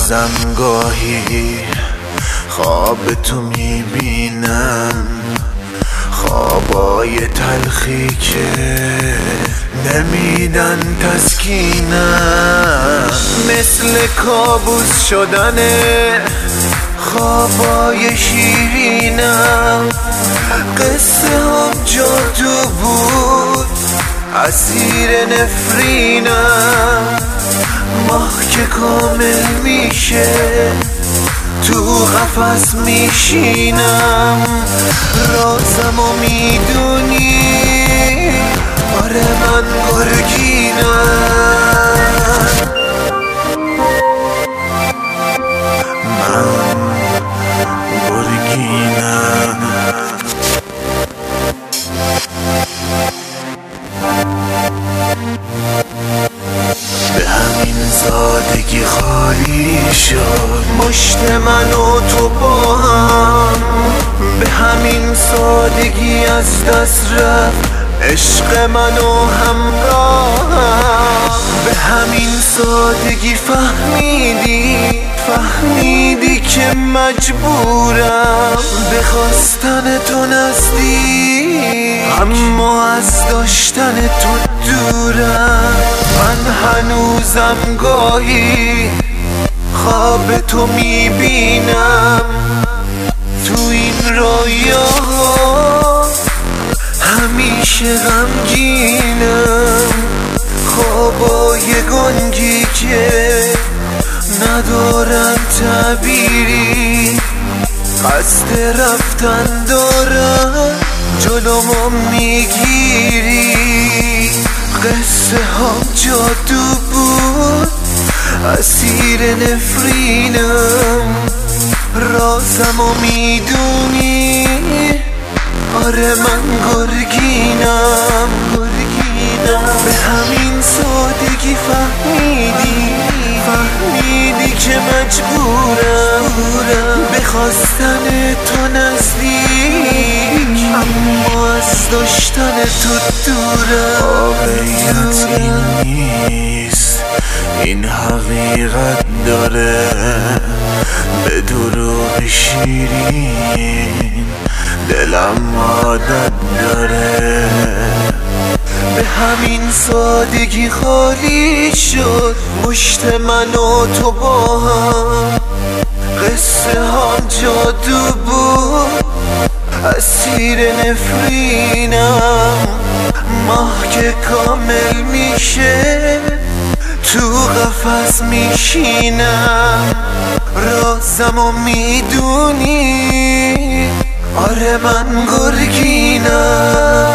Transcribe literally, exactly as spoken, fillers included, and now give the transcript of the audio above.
روزم گاهی خواب تو میبینم، خوابای تلخی که نمیدن تسکینم، مثل کابوس شدنه خوابای شیرینم. قصه هم جادو بود اسیر نفرینم، ماه که کامل میشه تو قفس میشینم. رازمو میدونی، آره من گرگینم، من گرگینم. به همین سادگی خالی شد مشت من و تو با هم، به همین سادگی از دست رفت عشق من و همراهم، به همین سادگی فهمیدی فهمیدی که مجبورم به خواستن تو نزدیک، اما از داشتن تو دورم. من هنوزم گاهی خواب تو میبینم، تو این رویاها همیشه غمگینم. خوابای گنگی که ندارن تعبیری، قصد رفتن دارن جلومو میگیری. قصه ها جادو بود اسیر نفرینم، رازمو میدونی، آره من گرگینم گرگینم. به همین سادگی فهمیدی فهمیدی که مجبورم به خواستن تو نزدیک، اما از داشتن تو دورم. واقعیت این نیست، این حقیقت داره، به دروغ شیرین دلم عادت داره. به همین سادگی خالی شد مشت من و تو با هم، قصه هم جادو بود اسیر نفرینم. ماه که کامل میشه تو قفس میشینم. رازمو میدونی، آره من گرگینم.